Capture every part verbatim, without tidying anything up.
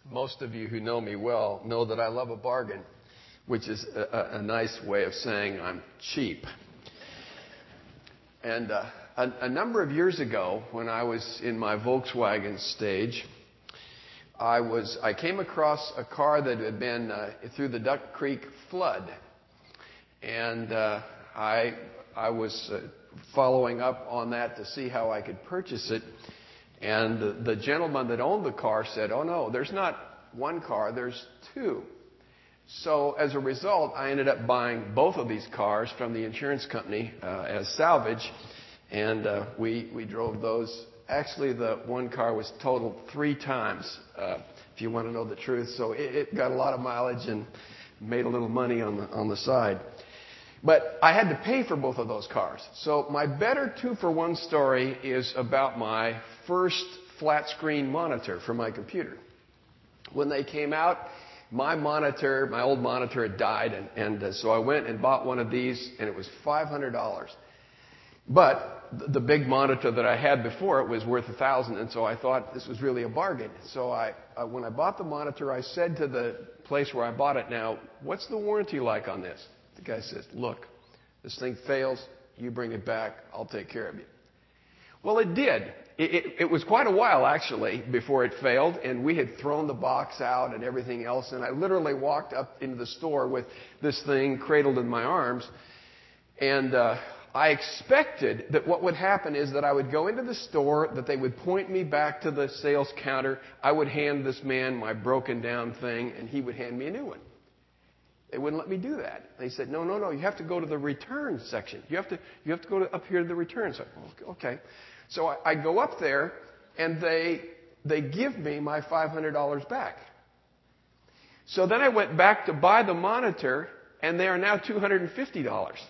most of you who know me well know that I love a bargain, which is a, a nice way of saying I'm cheap. And uh, a, a number of years ago, when I was in my Volkswagen stage, I was I came across a car that had been uh, through the Duck Creek flood, and uh, I I was uh, following up on that to see how I could purchase it. And the, the gentleman that owned the car said, "Oh no, there's not one car, there's two." So as a result, I ended up buying both of these cars from the insurance company uh, as salvage, and uh, we we drove those. Actually, the one car was totaled three times, uh, if you want to know the truth. So it, it got a lot of mileage and made a little money on the on the side. But I had to pay for both of those cars. So my better two-for-one story is about my first flat-screen monitor for my computer. When they came out, my monitor, my old monitor had died, and, and uh, so I went and bought one of these, and it was five hundred dollars. But the big monitor that I had before it was worth a thousand, and so I thought this was really a bargain. So I, uh, when I bought the monitor, I said to the place where I bought it, "Now, what's the warranty like on this?" The guy says, "Look, this thing fails, you bring it back, I'll take care of you." Well, it did. It, it, it was quite a while, actually, before it failed, and we had thrown the box out and everything else, and I literally walked up into the store with this thing cradled in my arms, and uh, I expected that what would happen is that I would go into the store, that they would point me back to the sales counter, I would hand this man my broken down thing, and he would hand me a new one. They wouldn't let me do that. They said, no, no, no, you have to go to the return section. You have to you have to go to, up here to the return section. Okay. So I, I go up there, and they they give me my five hundred dollars back. So then I went back to buy the monitor, and they are now two hundred fifty dollars.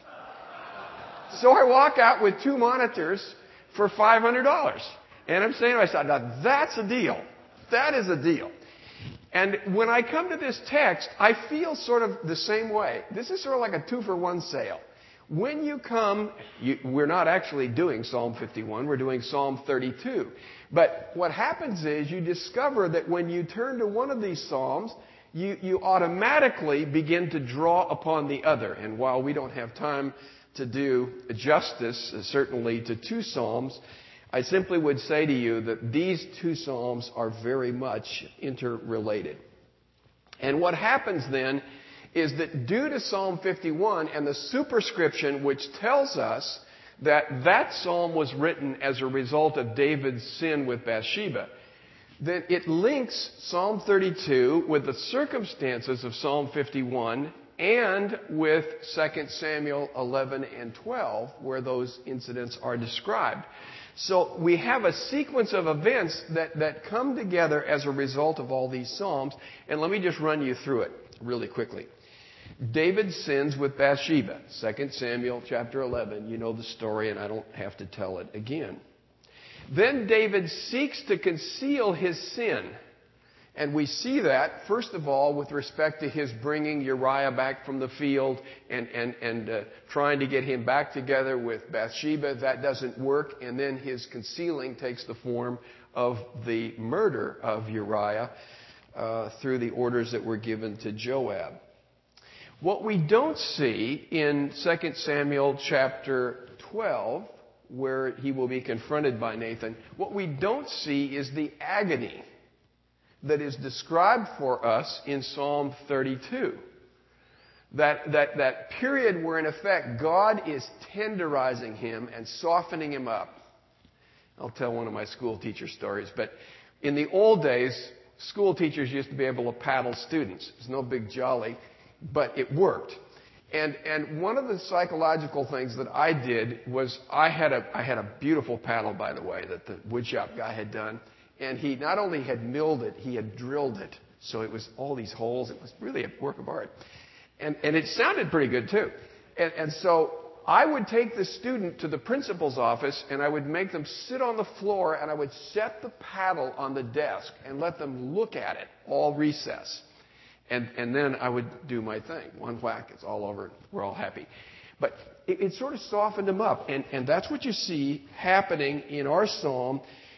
So I walk out with two monitors for five hundred dollars. And I'm saying to myself, now that's a deal. That is a deal. And when I come to this text, I feel sort of the same way. This is sort of like a two-for-one sale. When you come, you, we're not actually doing Psalm fifty-one, we're doing Psalm thirty-two. But what happens is you discover that when you turn to one of these Psalms, you, you automatically begin to draw upon the other. And while we don't have time to do justice, uh, certainly, to two Psalms, I simply would say to you that these two Psalms are very much interrelated. And what happens then is that due to Psalm fifty-one and the superscription which tells us that that Psalm was written as a result of David's sin with Bathsheba, then it links Psalm thirty-two with the circumstances of Psalm fifty-one and with Second Samuel eleven and twelve, where those incidents are described. So we have a sequence of events that, that come together as a result of all these Psalms. And let me just run you through it really quickly. David sins with Bathsheba. Second Samuel chapter eleven. You know the story, and I don't have to tell it again. Then David seeks to conceal his sin. And we see that, first of all, with respect to his bringing Uriah back from the field and, and, and uh, trying to get him back together with Bathsheba. That doesn't work. And then his concealing takes the form of the murder of Uriah uh, through the orders that were given to Joab. What we don't see in Second Samuel chapter twelve, where he will be confronted by Nathan, what we don't see is the agony that is described for us in Psalm thirty-two. That, that, that period where, in effect, God is tenderizing him and softening him up. I'll tell one of my school teacher stories, but in the old days, school teachers used to be able to paddle students. It was no big jolly, but it worked. And, and one of the psychological things that I did was I had a, I had a beautiful paddle, by the way, that the woodshop guy had done. And he not only had milled it, he had drilled it. So it was all these holes. It was really a work of art. And, and it sounded pretty good, too. And, and so I would take the student to the principal's office, and I would make them sit on the floor, and I would set the paddle on the desk and let them look at it all recess. And, and then I would do my thing. One whack, it's all over. We're all happy. But it, it sort of softened them up. And, and that's what you see happening in our psalm.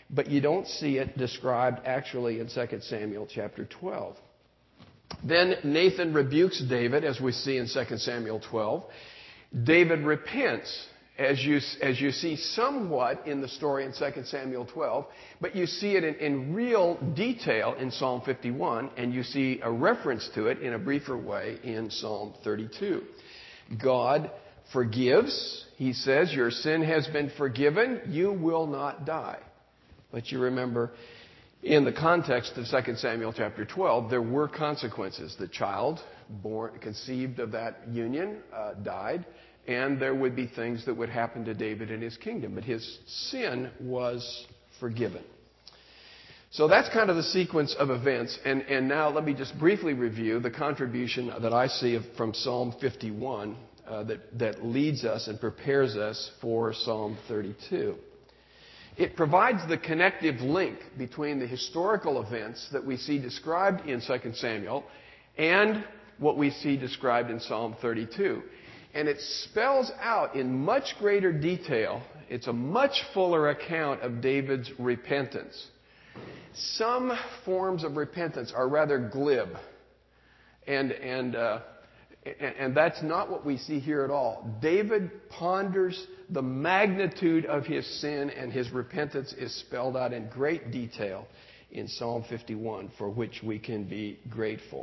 but you don't see it described actually in Second Samuel chapter twelve. Then Nathan rebukes David, as we see in Second Samuel twelve. David repents, as you, as you see somewhat in the story in Second Samuel twelve, but you see it in, in real detail in Psalm fifty-one, and you see a reference to it in a briefer way in Psalm thirty-two. God forgives. He says, your sin has been forgiven. You will not die. But you remember, in the context of Second Samuel chapter twelve, there were consequences. The child born, conceived of that union uh, died, and there would be things that would happen to David and his kingdom. But his sin was forgiven. So that's kind of the sequence of events. And, and now let me just briefly review the contribution that I see of, from Psalm fifty-one uh, that, that leads us and prepares us for Psalm thirty-two. It provides the connective link between the historical events that we see described in Second Samuel and what we see described in Psalm thirty-two. And it spells out in much greater detail, it's a much fuller account of David's repentance. Some forms of repentance are rather glib, and, and, uh, and, and that's not what we see here at all. David ponders the magnitude of his sin, and his repentance is spelled out in great detail in Psalm fifty-one, for which we can be grateful.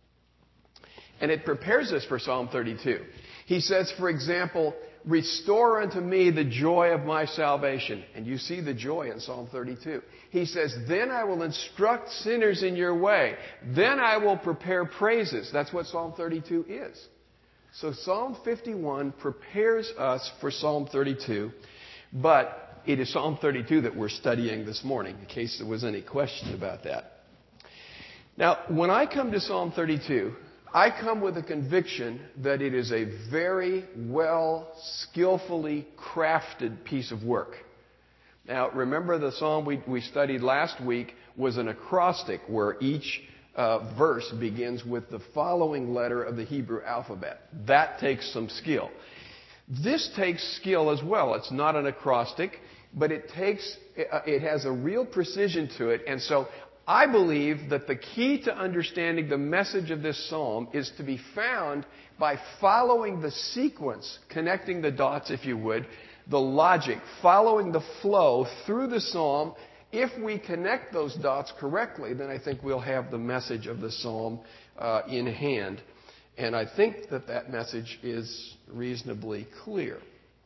And it prepares us for Psalm thirty-two. He says, for example, restore unto me the joy of my salvation. And you see the joy in Psalm thirty-two. He says, then I will instruct sinners in your way. Then I will prepare praises. That's what Psalm thirty-two is. So Psalm fifty-one prepares us for Psalm thirty-two. But it is Psalm thirty-two that we're studying this morning, in case there was any question about that. Now, when I come to Psalm thirty-two, I come with a conviction that it is a very well, skillfully crafted piece of work. Now, remember the psalm we, we studied last week was an acrostic where each uh, verse begins with the following letter of the Hebrew alphabet. That takes some skill. This takes skill as well. It's not an acrostic, but it takes, it has a real precision to it, and so I believe that the key to understanding the message of this psalm is to be found by following the sequence, connecting the dots, if you would, the logic, following the flow through the psalm. If we connect those dots correctly, then I think we'll have the message of the psalm uh, in hand. And I think that that message is reasonably clear.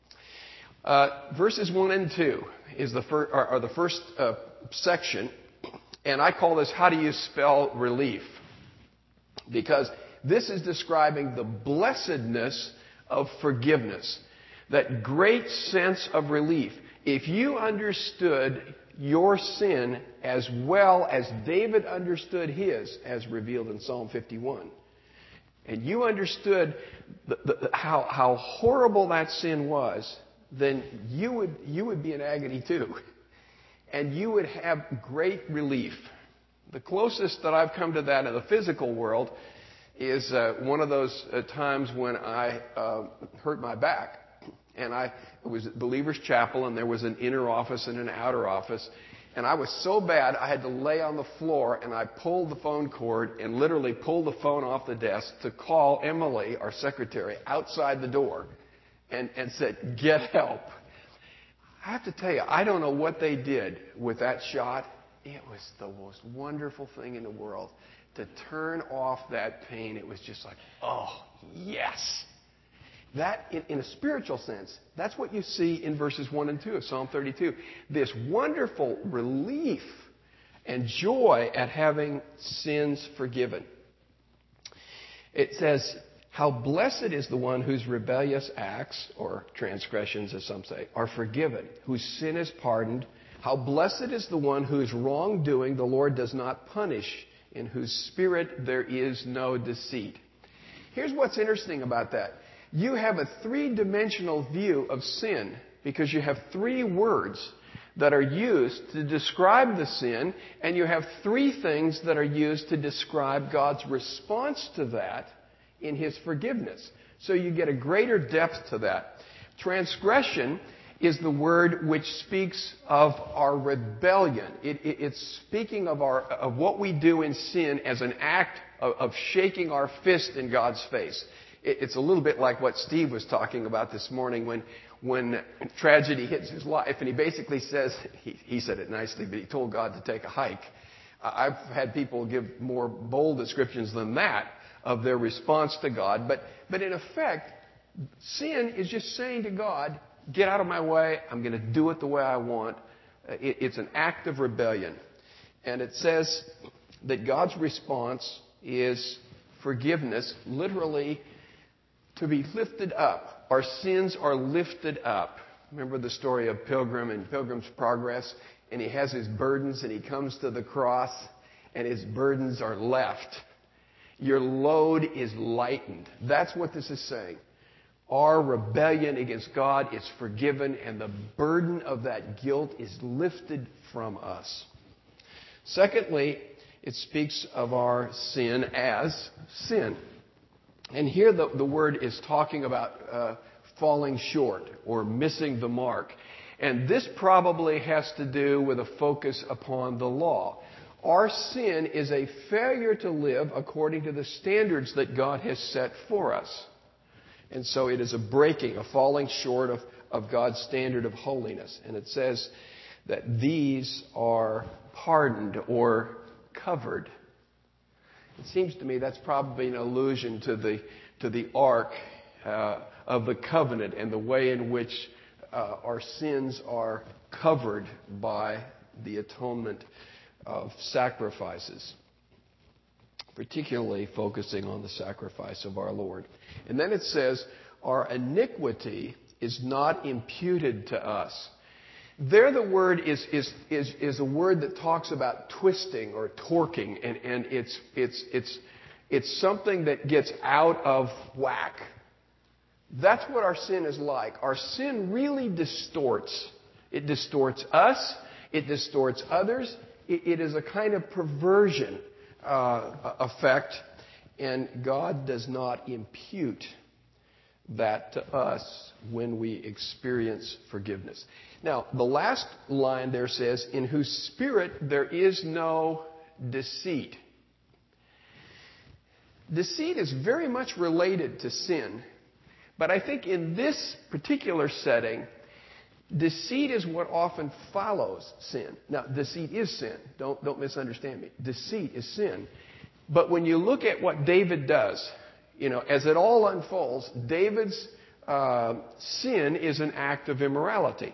Uh, verses one and two is the fir- are, are the first uh, section. And I call this, how do you spell relief? Because this is describing the blessedness of forgiveness. That great sense of relief. If you understood your sin as well as David understood his, as revealed in Psalm fifty-one, and you understood the, the, how, how horrible that sin was, then you would, you would be in agony too. And you would have great relief. The closest that I've come to that in the physical world is uh, one of those uh, times when I uh, hurt my back. And I it was at Believer's Chapel, and there was an inner office and an outer office. And I was so bad, I had to lay on the floor, and I pulled the phone cord and literally pulled the phone off the desk to call Emily, our secretary, outside the door and, and said, get help. I have to tell you, I don't know what they did with that shot. It was the most wonderful thing in the world. To turn off that pain, it was just like, oh, yes. That, in, in a spiritual sense, that's what you see in verses one and two of Psalm thirty-two. This wonderful relief and joy at having sins forgiven. It says, how blessed is the one whose rebellious acts, or transgressions as some say, are forgiven, whose sin is pardoned. How blessed is the one whose wrongdoing the Lord does not punish, in whose spirit there is no deceit. Here's what's interesting about that. You have a three-dimensional view of sin because you have three words that are used to describe the sin, and you have three things that are used to describe God's response to that in His forgiveness. So you get a greater depth to that. Transgression is the word which speaks of our rebellion. It, it, it's speaking of, our, of what we do in sin as an act of, of shaking our fist in God's face. It, it's a little bit like what Steve was talking about this morning when, when tragedy hits his life. And he basically says, he, he said it nicely, but he told God to take a hike. I've had people give more bold descriptions than that of their response to God. But, but in effect, sin is just saying to God, get out of my way. I'm going to do it the way I want. It, it's an act of rebellion. And it says that God's response is forgiveness, literally to be lifted up. Our sins are lifted up. Remember the story of Pilgrim and Pilgrim's Progress? And he has his burdens and he comes to the cross and his burdens are left. Your load is lightened. That's what this is saying. Our rebellion against God is forgiven and the burden of that guilt is lifted from us. Secondly, it speaks of our sin as sin. And here the, the word is talking about uh, falling short or missing the mark. And this probably has to do with a focus upon the law. Our sin is a failure to live according to the standards that God has set for us. And so it is a breaking, a falling short of, of God's standard of holiness. And it says that these are pardoned or covered. It seems to me that's probably an allusion to the, to the ark uh, of the covenant and the way in which uh, our sins are covered by the atonement of sacrifices, particularly focusing on the sacrifice of our Lord. And then it says, our iniquity is not imputed to us. There the word is, is, is, is a word that talks about twisting or torquing, and, and it's, it's, it's, it's something that gets out of whack. That's what our sin is like. Our sin really distorts. It distorts us. It distorts others. It, it is a kind of perversion uh, effect, and God does not impute that to us when we experience forgiveness. Now, the last line there says, in whose spirit there is no deceit. Deceit is very much related to sin, but I think in this particular setting, deceit is what often follows sin. Now, deceit is sin. Don't, don't misunderstand me. Deceit is sin. But when you look at what David does, you know, as it all unfolds, David's uh, sin is an act of immorality.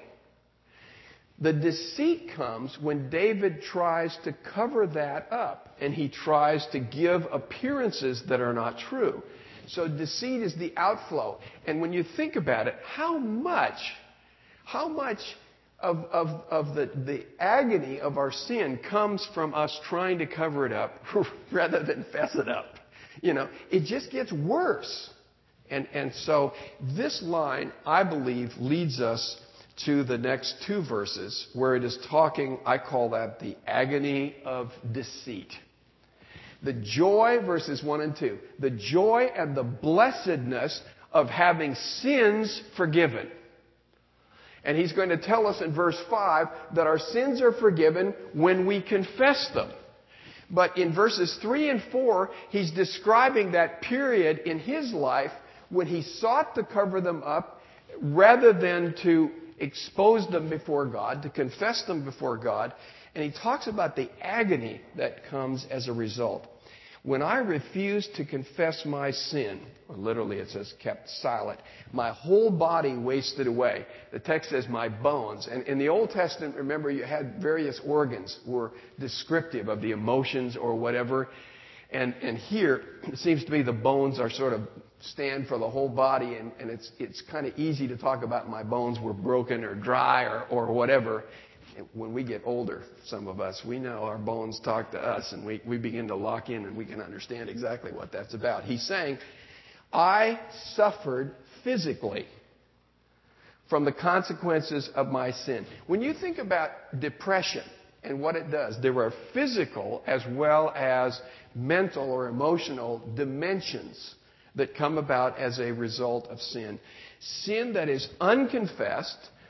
The deceit comes when David tries to cover that up, and he tries to give appearances that are not true. So deceit is the outflow. And when you think about it, how much, how much of, of, of the, the agony of our sin comes from us trying to cover it up rather than fess it up? You know, it just gets worse. And, and so this line, I believe, leads us to the next two verses where it is talking, I call that the agony of deceit. The joy, verses one and two, the joy and the blessedness of having sins forgiven. And he's going to tell us in verse five that our sins are forgiven when we confess them. But in verses three and four, he's describing that period in his life when he sought to cover them up rather than to expose them before God, to confess them before God. And he talks about the agony that comes as a result. When I refused to confess my sin, or literally it says kept silent, my whole body wasted away. The text says my bones. And in the Old Testament, remember, you had various organs were descriptive of the emotions or whatever. And, and here, it seems to be the bones are sort of stand for the whole body, and, and it's, it's kind of easy to talk about my bones were broken or dry or, or whatever. When we get older, some of us, we know our bones talk to us, and we, we begin to lock in, and we can understand exactly what that's about. He's saying, I suffered physically from the consequences of my sin. When you think about depression and what it does, there are physical as well as mental or emotional dimensions that come about as a result of sin. Sin that is unconfessed,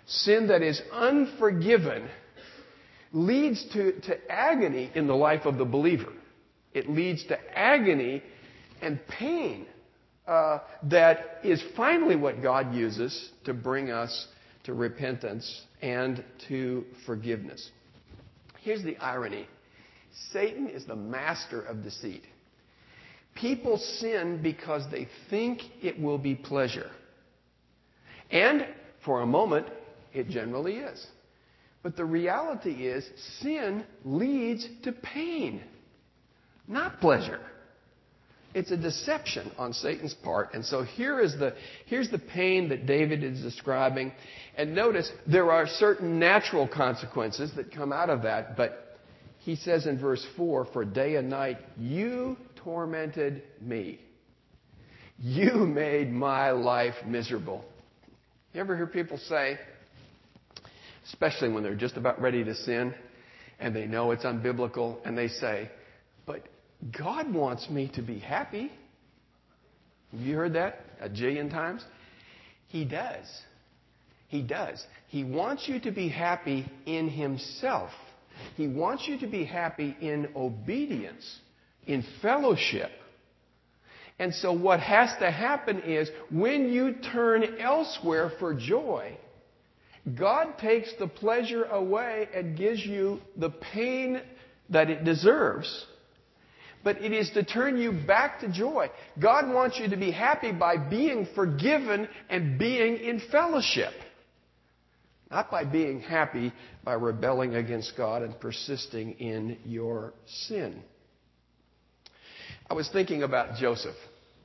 sin that is unforgiven, leads to, to agony in the life of the believer. It leads to agony and pain uh, that is finally what God uses to bring us to repentance and to forgiveness. Here's the irony. Satan is the master of deceit. People sin because they think it will be pleasure. And for a moment, it generally is. But the reality is, sin leads to pain, not pleasure. It's a deception on Satan's part. And so here is the, here's the pain that David is describing. And notice, there are certain natural consequences that come out of that. But he says in verse four, for day and night, you tormented me. You made my life miserable. You ever hear people say, especially when they're just about ready to sin and they know it's unbiblical, and they say, but God wants me to be happy. Have you heard that a jillion times? He does. He does. He wants you to be happy in Himself. He wants you to be happy in obedience, in fellowship. And so what has to happen is when you turn elsewhere for joy, God takes the pleasure away and gives you the pain that it deserves. But it is to turn you back to joy. God wants you to be happy by being forgiven and being in fellowship. Not by being happy by rebelling against God and persisting in your sin. I was thinking about Joseph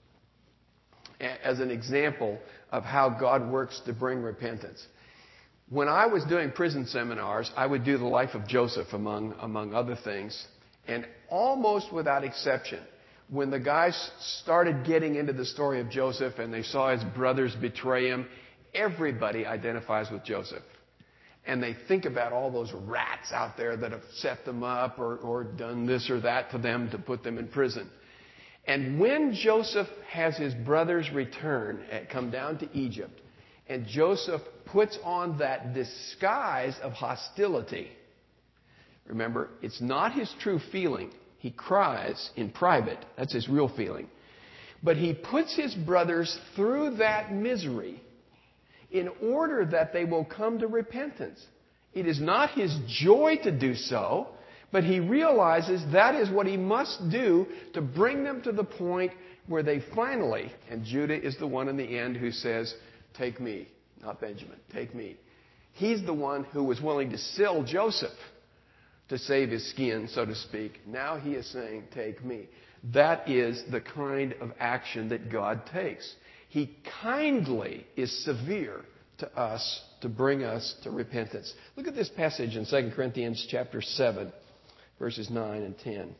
as an example of how God works to bring repentance. When I was doing prison seminars, I would do the life of Joseph among, among other things. And almost without exception, when the guys started getting into the story of Joseph and they saw his brothers betray him, everybody identifies with Joseph. And they think about all those rats out there that have set them up or, or done this or that to them to put them in prison. And when Joseph has his brothers return and come down to Egypt, and Joseph puts on that disguise of hostility, remember, it's not his true feeling. He cries in private. That's his real feeling. But he puts his brothers through that misery in order that they will come to repentance. It is not his joy to do so, but he realizes that is what he must do to bring them to the point where they finally, and Judah is the one in the end who says, take me, not Benjamin, take me. He's the one who was willing to sell Joseph to save his skin, so to speak. Now he is saying, take me. That is the kind of action that God takes. He kindly is severe to us to bring us to repentance. Look at this passage in Second Corinthians chapter seven, verses nine and ten.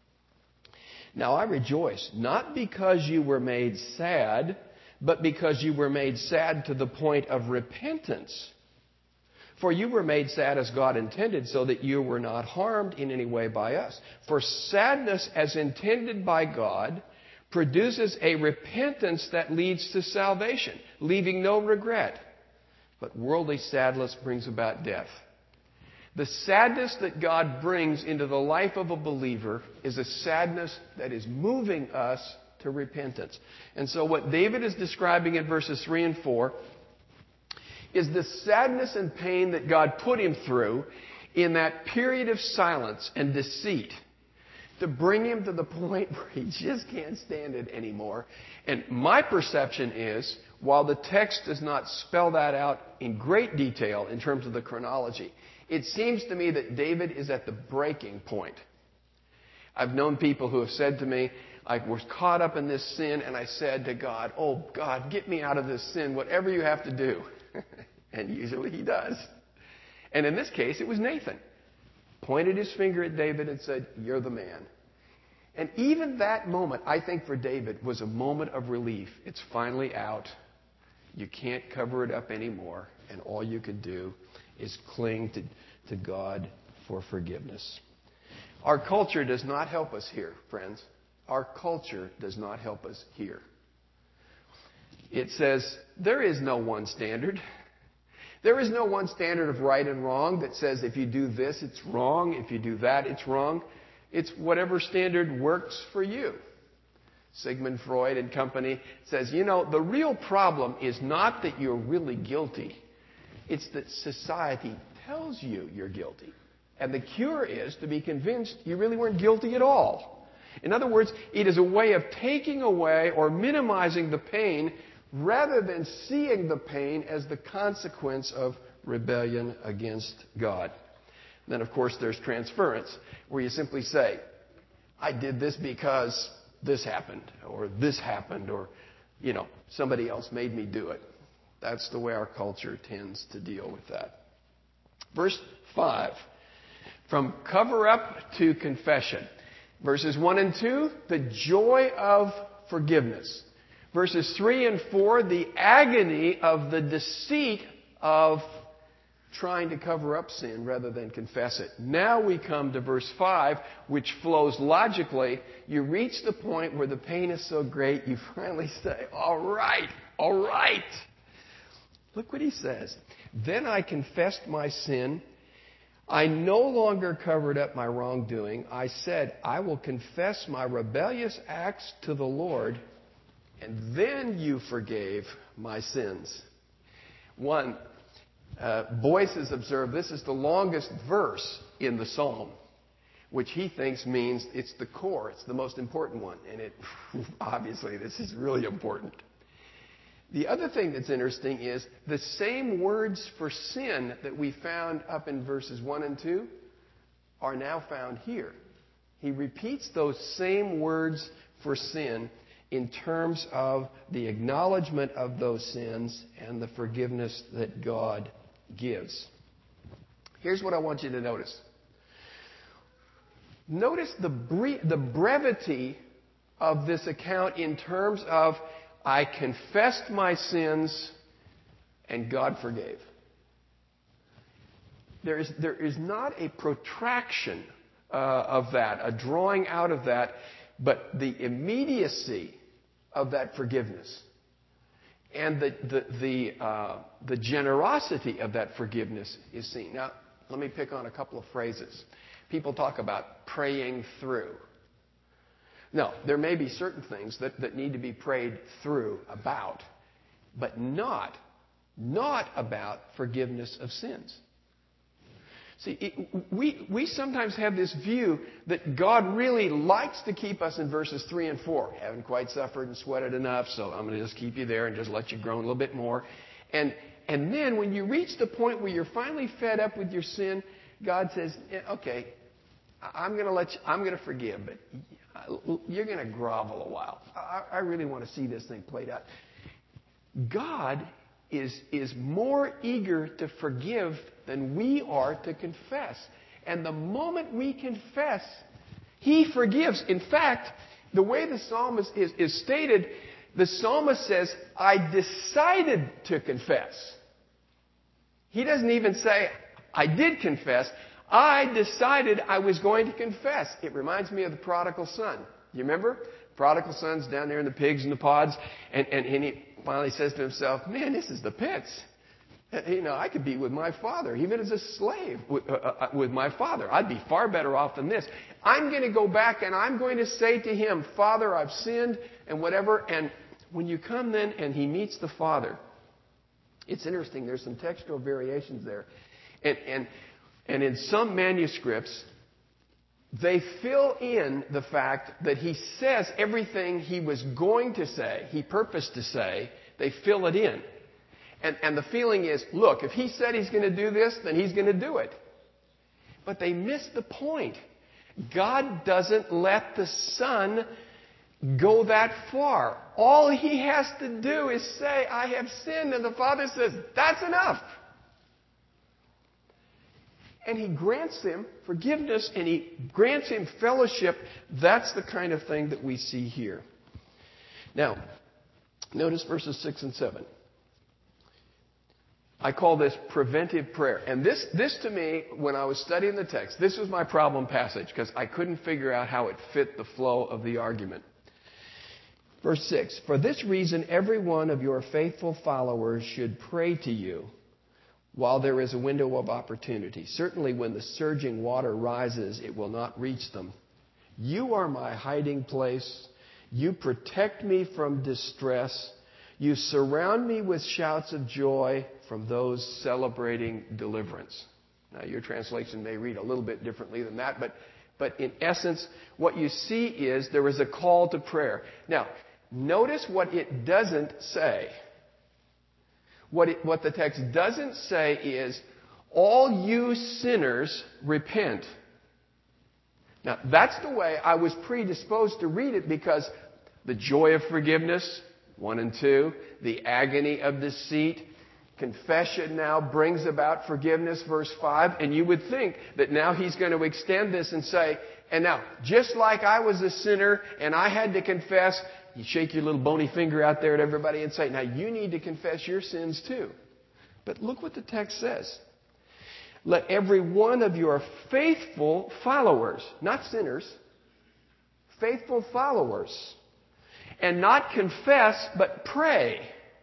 Now I rejoice, not because you were made sad, but because you were made sad to the point of repentance. For you were made sad as God intended, so that you were not harmed in any way by us. For sadness as intended by God produces a repentance that leads to salvation, leaving no regret. But worldly sadness brings about death. The sadness that God brings into the life of a believer is a sadness that is moving us to repentance. And so what David is describing in verses three and four is the sadness and pain that God put him through in that period of silence and deceit to bring him to the point where he just can't stand it anymore. And my perception is, while the text does not spell that out in great detail in terms of the chronology, it seems to me that David is at the breaking point. I've known people who have said to me, I was caught up in this sin and I said to God, oh God, get me out of this sin, whatever you have to do. And usually He does. And in this case, it was Nathan. Pointed his finger at David and said, you're the man. And even that moment, I think for David, was a moment of relief. It's finally out. You can't cover it up anymore. And all you could do is cling to, to God for forgiveness. Our culture does not help us here, friends. Our culture does not help us here. It says, there is no one standard. There is no one standard of right and wrong that says if you do this, it's wrong. If you do that, it's wrong. It's whatever standard works for you. Sigmund Freud and company says, you know, the real problem is not that you're really guilty. It's that society tells you you're guilty. And the cure is to be convinced you really weren't guilty at all. In other words, it is a way of taking away or minimizing the pain rather than seeing the pain as the consequence of rebellion against God. And then, of course, there's transference, where you simply say, I did this because this happened, or this happened, or, you know, somebody else made me do it. That's the way our culture tends to deal with that. Verse five, from cover-up to confession. Verses one and two, the joy of forgiveness. Verses three and four, the agony of the deceit of trying to cover up sin rather than confess it. Now we come to verse five, which flows logically. You reach the point where the pain is so great, you finally say, all right, all right. Look what he says. Then I confessed my sin. I no longer covered up my wrongdoing. I said, I will confess my rebellious acts to the Lord, and then you forgave my sins. One, uh, Boyce has observed this is the longest verse in the psalm, which he thinks means it's the core, it's the most important one. And it obviously, this is really important. The other thing that's interesting is the same words for sin that we found up in verses one and two are now found here. He repeats those same words for sin in terms of the acknowledgement of those sins and the forgiveness that God gives. Here's what I want you to notice. Notice the, bre- the brevity of this account in terms of I confessed my sins and God forgave. There is, there is not a protraction uh, of that, a drawing out of that, but the immediacy of that forgiveness and the, the, the, uh, the generosity of that forgiveness is seen. Now, let me pick on a couple of phrases. People talk about praying through. No, there may be certain things that, that need to be prayed through about, but not, not about forgiveness of sins. See, it, we, we sometimes have this view that God really likes to keep us in verses three and four. Haven't quite suffered and sweated enough, so I'm going to just keep you there and just let you groan a little bit more. And, and then when you reach the point where you're finally fed up with your sin, God says, yeah, okay, I'm going to let you, I'm going to forgive, but you're going to grovel a while. I, I really want to see this thing played out. God is, is more eager to forgive than we are to confess. And the moment we confess, He forgives. In fact, the way the psalmist is, is stated, the psalmist says, I decided to confess. He doesn't even say, I did confess. I decided I was going to confess. It reminds me of the prodigal son. You remember? Prodigal son's down there in the pigs and the pods, and, and, and he finally says to himself, man, this is the pits. You know, I could be with my father, even as a slave with, uh, uh, with my father. I'd be far better off than this. I'm going to go back and I'm going to say to him, Father, I've sinned and whatever. And when you come then and he meets the father, it's interesting. There's some textual variations there. And, and And in some manuscripts, they fill in the fact that he says everything he was going to say, he purposed to say, they fill it in. And, and the feeling is, look, if he said he's going to do this, then he's going to do it. But they miss the point. God doesn't let the Son go that far. All he has to do is say, I have sinned, and the Father says, that's enough. And He grants him forgiveness and He grants him fellowship. That's the kind of thing that we see here. Now, notice verses six and seven. I call this preventive prayer. And this, this to me, when I was studying the text, this was my problem passage because I couldn't figure out how it fit the flow of the argument. Verse six, for this reason, every one of your faithful followers should pray to you. while there is a window of opportunity. Certainly when the surging water rises, it will not reach them. You are my hiding place. You protect me from distress. You surround me with shouts of joy from those celebrating deliverance. Now, your translation may read a little bit differently than that, but, but in essence, what you see is there is a call to prayer. Now, notice what it doesn't say. What, it, what the text doesn't say is, all you sinners repent. Now, that's the way I was predisposed to read it, because the joy of forgiveness, one and two, the agony of deceit, confession now brings about forgiveness, verse five, and you would think that now he's going to extend this and say, and now, just like I was a sinner and I had to confess, you shake your little bony finger out there at everybody and say, now you need to confess your sins too. But look what the text says. Let every one of your faithful followers, not sinners, faithful followers, and not confess, but pray.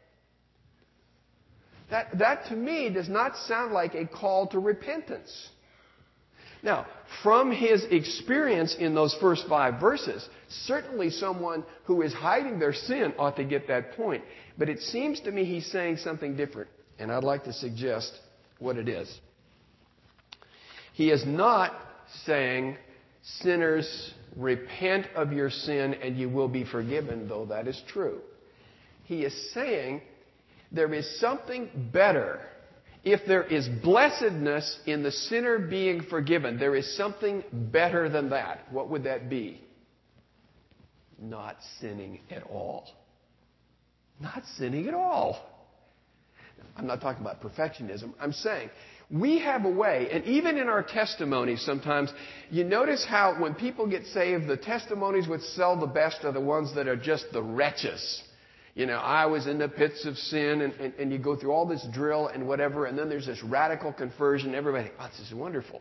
That, that to me does not sound like a call to repentance. Now, from his experience in those first five verses, certainly someone who is hiding their sin ought to get that point. But it seems to me he's saying something different, and I'd like to suggest what it is. He is not saying, sinners, repent of your sin and you will be forgiven, though that is true. He is saying there is something better. If there is blessedness in the sinner being forgiven, there is something better than that. What would that be? Not sinning at all. Not sinning at all. I'm not talking about perfectionism. I'm saying we have a way, and even in our testimonies sometimes, you notice how when people get saved, the testimonies which sell the best are the ones that are just the wretches. You know, I was in the pits of sin, and, and, and you go through all this drill and whatever, and then there's this radical conversion. Everybody, oh, this is wonderful.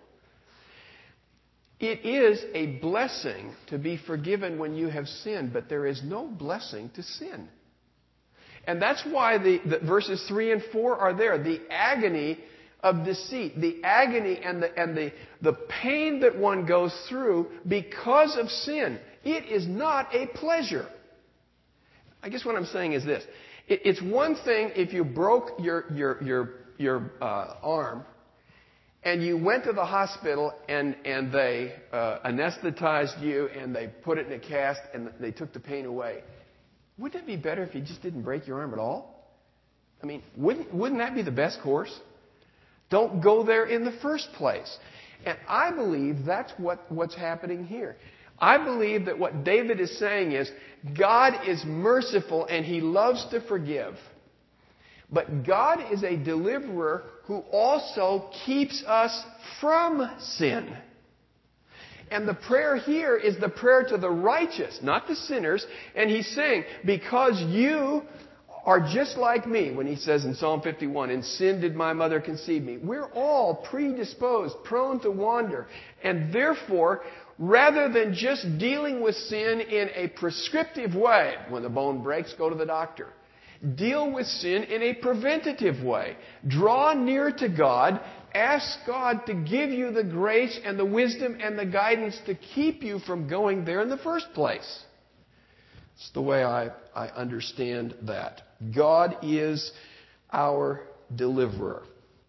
It is a blessing to be forgiven when you have sinned, but there is no blessing to sin. And that's why the, the verses three and four are there. The agony of deceit, the agony and the and the, the pain that one goes through because of sin. It is not a pleasure. I guess what I'm saying is this. It, it's one thing if you broke your your your your uh, arm and you went to the hospital and and they uh, anesthetized you and they put it in a cast and they took the pain away. Wouldn't it be better if you just didn't break your arm at all? I mean, wouldn't wouldn't that be the best course? Don't go there in the first place. And I believe that's what, what's happening here. I believe that what David is saying is, God is merciful and He loves to forgive. But God is a deliverer who also keeps us from sin. And the prayer here is the prayer to the righteous, not the sinners. And He's saying, because you are just like me, when He says in Psalm fifty-one, in sin did my mother conceive me. We're all predisposed, prone to wander. And therefore, rather than just dealing with sin in a prescriptive way, when the bone breaks, go to the doctor. Deal with sin in a preventative way. Draw near to God. Ask God to give you the grace and the wisdom and the guidance to keep you from going there in the first place. It's the way I, I understand that. God is our deliverer.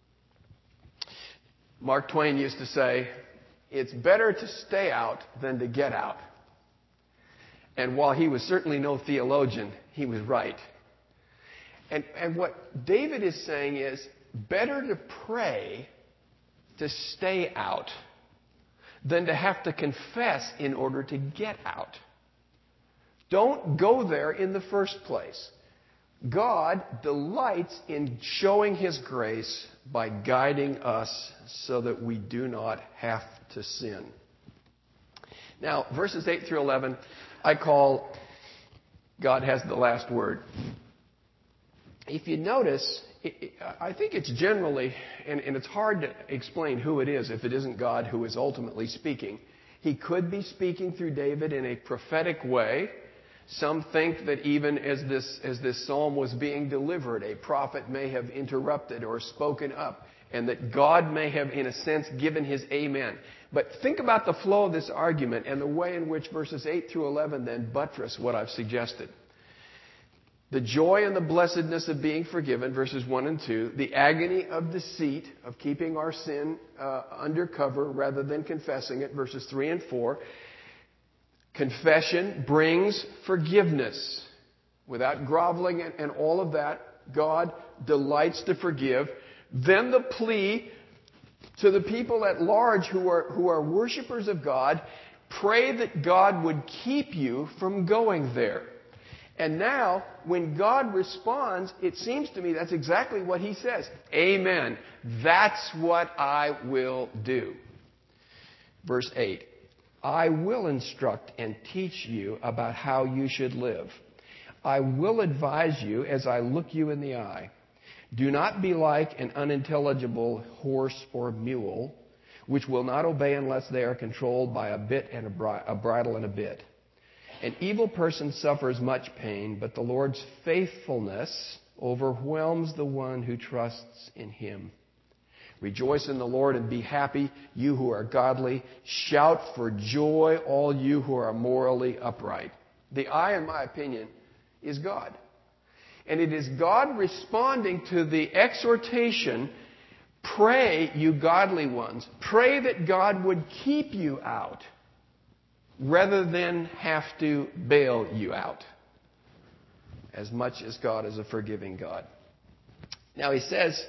Mark Twain used to say, it's better to stay out than to get out. And while he was certainly no theologian, he was right. And, and what David is saying is, better to pray to stay out than to have to confess in order to get out. Don't go there in the first place. God delights in showing His grace by guiding us so that we do not have to sin. Now, verses eight through eleven, I call God has the last word. If you notice, I think it's generally, and it's hard to explain who it is if it isn't God who is ultimately speaking. He could be speaking through David in a prophetic way. Some think that even as this, as this psalm was being delivered, a prophet may have interrupted or spoken up and that God may have, in a sense, given His amen. But think about the flow of this argument and the way in which verses eight through eleven then buttress what I've suggested. The joy and the blessedness of being forgiven, verses one and two. The agony of deceit, of keeping our sin uh, under cover rather than confessing it, verses three and four. Confession brings forgiveness. Without groveling and, and all of that, God delights to forgive. Then the plea to the people at large who are, who are worshipers of God, pray that God would keep you from going there. And now, when God responds, it seems to me that's exactly what He says. Amen. That's what I will do. Verse eight. I will instruct and teach you about how you should live. I will advise you as I look you in the eye. Do not be like an unintelligible horse or mule, which will not obey unless they are controlled by a bit and a, bri- a bridle and a bit. An evil person suffers much pain, but the Lord's faithfulness overwhelms the one who trusts in Him. Rejoice in the Lord and be happy, you who are godly. Shout for joy, all you who are morally upright. The I, in my opinion, is God. And it is God responding to the exhortation, pray, you godly ones. Pray that God would keep you out rather than have to bail you out, as much as God is a forgiving God. Now He says,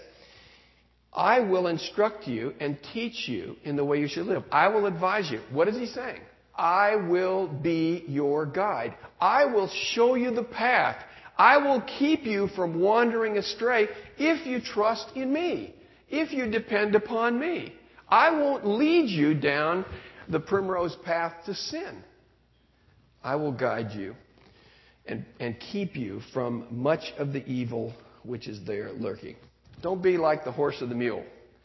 I will instruct you and teach you in the way you should live. I will advise you. What is He saying? I will be your guide. I will show you the path. I will keep you from wandering astray if you trust in me, if you depend upon me. I won't lead you down the primrose path to sin. I will guide you and, and keep you from much of the evil which is there lurking. Don't be like the horse or the mule.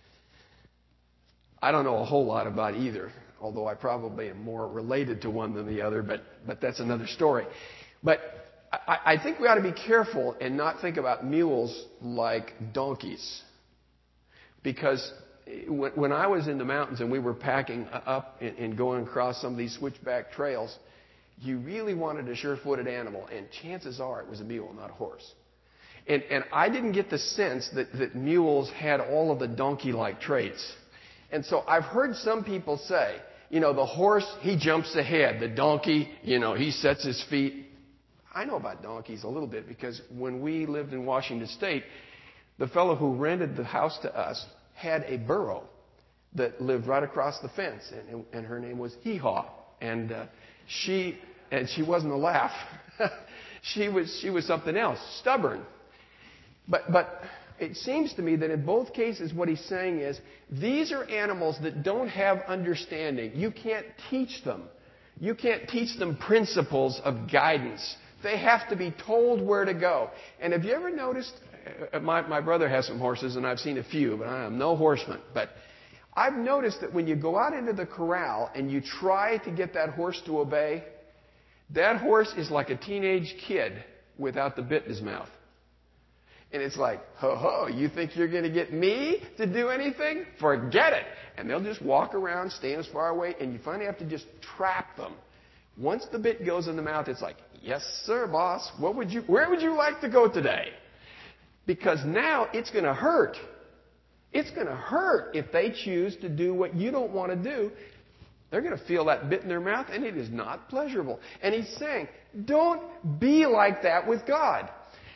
I don't know a whole lot about either, although I probably am more related to one than the other, but, but that's another story. But I, I think we ought to be careful and not think about mules like donkeys. Because when, when I was in the mountains and we were packing up and, and going across some of these switchback trails, you really wanted a sure-footed animal, and chances are it was a mule, not a horse. And, and I didn't get the sense that, that mules had all of the donkey-like traits. And so I've heard some people say, you know, the horse, he jumps ahead. The donkey, you know, he sets his feet. I know about donkeys a little bit because when we lived in Washington State, the fellow who rented the house to us had a burro that lived right across the fence, and, and her name was Hee Haw. And uh, she and she wasn't a laugh. she was she was something else, stubborn. But but it seems to me that in both cases what he's saying is these are animals that don't have understanding. You can't teach them. You can't teach them principles of guidance. They have to be told where to go. And have you ever noticed, my, my brother has some horses and I've seen a few, but I am no horseman. But I've noticed that when you go out into the corral and you try to get that horse to obey, that horse is like a teenage kid without the bit in his mouth. And it's like, ho ho, you think you're going to get me to do anything? Forget it. And they'll just walk around, stand as far away, and you finally have to just trap them. Once the bit goes in the mouth, it's like, yes, sir, boss. What would you, where would you like to go today? Because now it's going to hurt. It's going to hurt if they choose to do what you don't want to do. They're going to feel that bit in their mouth, and it is not pleasurable. And he's saying, don't be like that with God.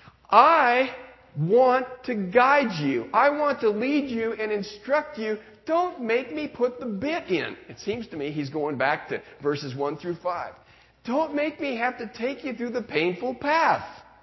I want to guide you. I want to lead you and instruct you. Don't make me put the bit in. It seems to me he's going back to verses one through five. Don't make me have to take you through the painful path.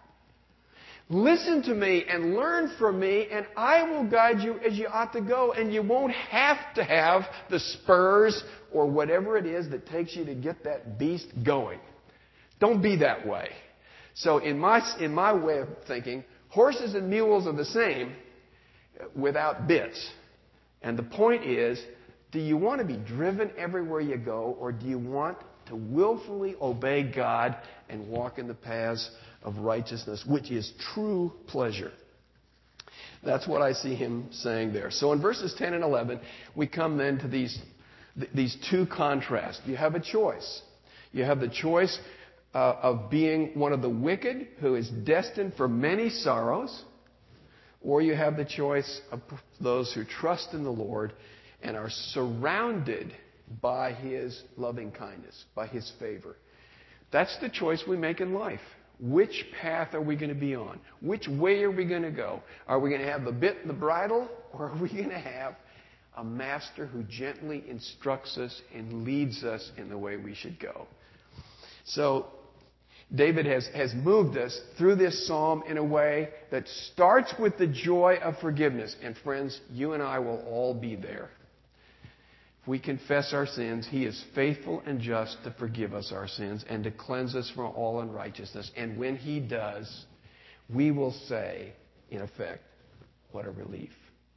Listen to me and learn from me, and I will guide you as you ought to go, and you won't have to have the spurs or whatever it is that takes you to get that beast going. Don't be that way. So in my, in my way of thinking, horses and mules are the same without bits. And the point is, do you want to be driven everywhere you go, or do you want to willfully obey God and walk in the paths of righteousness, which is true pleasure? That's what I see him saying there. So in verses ten and eleven, we come then to these, these two contrasts. You have a choice. You have the choice uh, of being one of the wicked who is destined for many sorrows, or you have the choice of those who trust in the Lord and are surrounded by His loving kindness, by His favor. That's the choice we make in life. Which path are we going to be on? Which way are we going to go? Are we going to have the bit and the bridle, or are we going to have a master who gently instructs us and leads us in the way we should go? So David has, has moved us through this psalm in a way that starts with the joy of forgiveness. And friends, you and I will all be there. If we confess our sins, He is faithful and just to forgive us our sins and to cleanse us from all unrighteousness. And when He does, we will say, in effect, what a relief.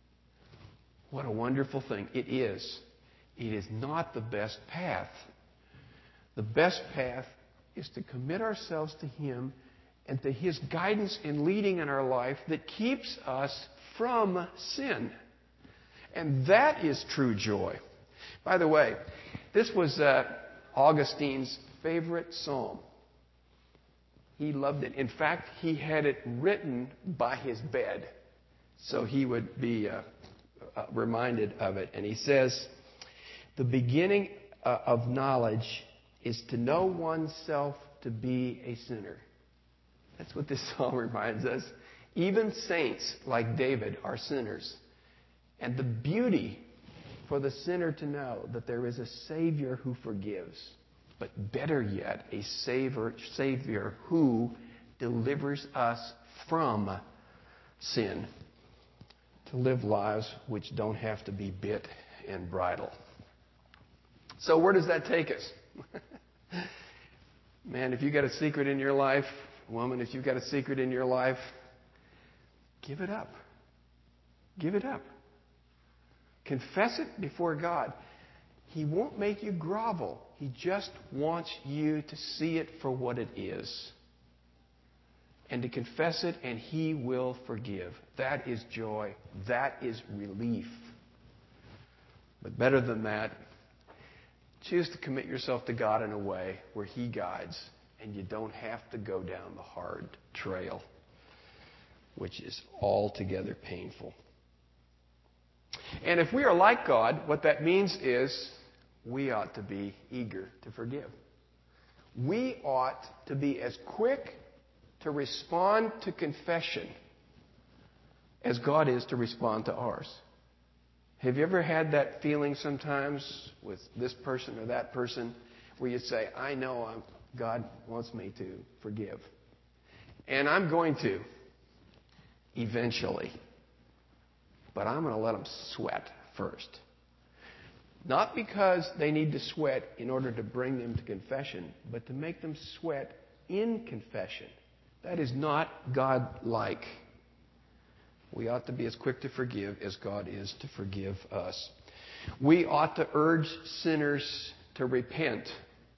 What a wonderful thing. It is. It is not the best path. The best path is to commit ourselves to Him and to His guidance and leading in our life that keeps us from sin. And that is true joy. By the way, this was uh, Augustine's favorite psalm. He loved it. In fact, he had it written by his bed, so he would be uh, uh, reminded of it. And he says, the beginning uh, of knowledge is to know oneself to be a sinner. That's what this psalm reminds us. Even saints like David are sinners. And the beauty for the sinner to know that there is a Savior who forgives, but better yet, a Savior, Savior who delivers us from sin to live lives which don't have to be bit and bridle. So where does that take us? Man, if you've got a secret in your life, woman, if you've got a secret in your life, give it up. Give it up. Confess it before God. He won't make you grovel. He just wants you to see it for what it is. And to confess it, and He will forgive. That is joy. That is relief. But better than that, choose to commit yourself to God in a way where He guides, and you don't have to go down the hard trail, which is altogether painful. And if we are like God, what that means is we ought to be eager to forgive. We ought to be as quick to respond to confession as God is to respond to ours. Have you ever had that feeling sometimes with this person or that person where you say, I know I'm, God wants me to forgive. And I'm going to eventually. But I'm going to let them sweat first. Not because they need to sweat in order to bring them to confession, but to make them sweat in confession. That is not God-like. We ought to be as quick to forgive as God is to forgive us. We ought to urge sinners to repent.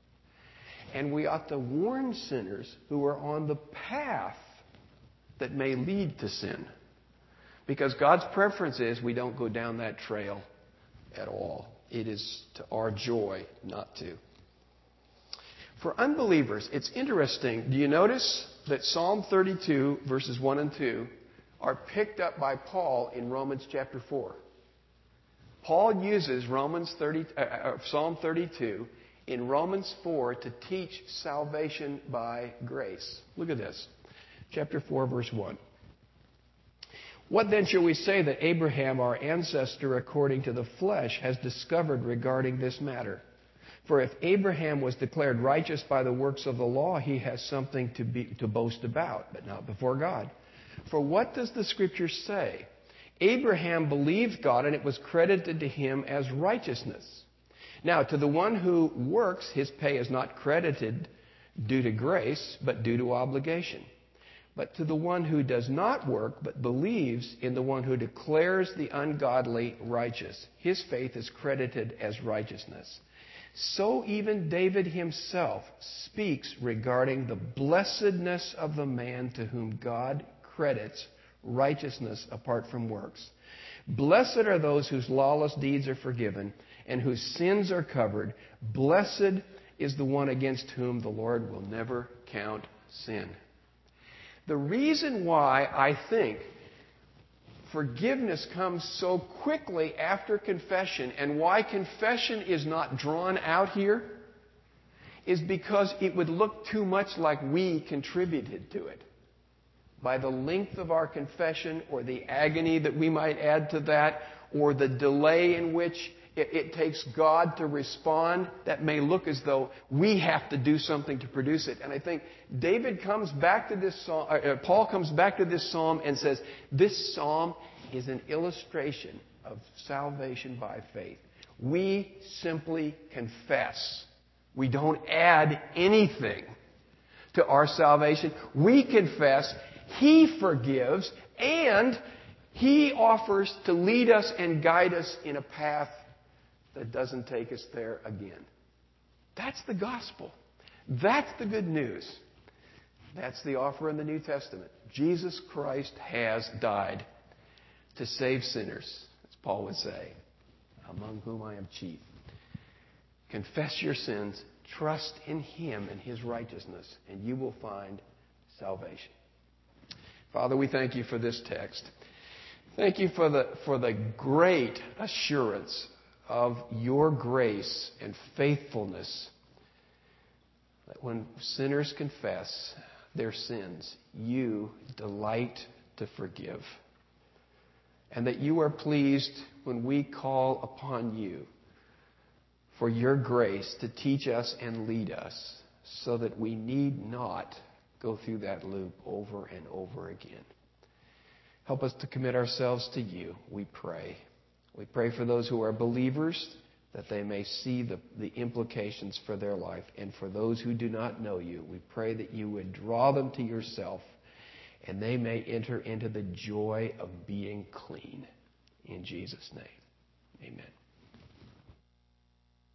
And we ought to warn sinners who are on the path that may lead to sin. Because God's preference is we don't go down that trail at all. It is to our joy not to. For unbelievers, it's interesting. Do you notice that Psalm thirty-two, verses one and two, are picked up by Paul in Romans chapter four? Paul uses Romans thirty, uh, Psalm thirty-two in Romans four to teach salvation by grace. Look at this. Chapter four, verse one. What then shall we say that Abraham, our ancestor according to the flesh, has discovered regarding this matter? For if Abraham was declared righteous by the works of the law, he has something to, be, to boast about, but not before God. For what does the Scripture say? Abraham believed God, and it was credited to him as righteousness. Now, to the one who works, his pay is not credited due to grace, but due to obligation. But to the one who does not work, but believes in the one who declares the ungodly righteous, his faith is credited as righteousness. So even David himself speaks regarding the blessedness of the man to whom God credits righteousness apart from works. Blessed are those whose lawless deeds are forgiven and whose sins are covered. Blessed is the one against whom the Lord will never count sin. The reason why I think forgiveness comes so quickly after confession and why confession is not drawn out here is because it would look too much like we contributed to it. By the length of our confession or the agony that we might add to that or the delay in which it, it takes God to respond, that may look as though we have to do something to produce it. And I think David comes back to this psalm, uh, Paul comes back to this psalm and says, this psalm is an illustration of salvation by faith. We simply confess. We don't add anything to our salvation. We confess. He forgives, and He offers to lead us and guide us in a path that doesn't take us there again. That's the gospel. That's the good news. That's the offer in the New Testament. Jesus Christ has died to save sinners, as Paul would say, among whom I am chief. Confess your sins, trust in Him and His righteousness, and you will find salvation. Father, we thank You for this text. Thank You for the, for the great assurance of Your grace and faithfulness that when sinners confess their sins, You delight to forgive. And that You are pleased when we call upon You for Your grace to teach us and lead us so that we need not go through that loop over and over again. Help us to commit ourselves to You, we pray. We pray for those who are believers, that they may see the, the implications for their life. And for those who do not know You, we pray that You would draw them to Yourself and they may enter into the joy of being clean. In Jesus' name, amen.